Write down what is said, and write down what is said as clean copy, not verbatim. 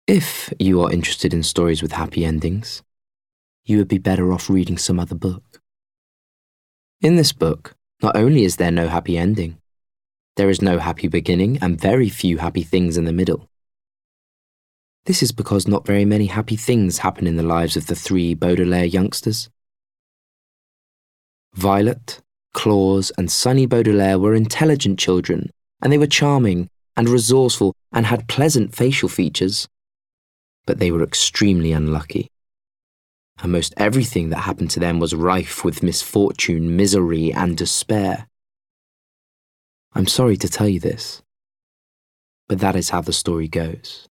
If you are interested in stories with happy endings, you would be better off reading some other book. In this book, not only is there no happy ending, there is no happy beginning and very few happy things in the middle. This is because not very many happy things happen in the lives of the three Baudelaire youngsters. Violet, Claus, and Sunny Baudelaire were intelligent children, and they were charming and resourceful and had pleasant facial features. But they were extremely unlucky. And most everything that happened to them was rife with misfortune, misery, and despair. I'm sorry to tell you this, but that is how the story goes.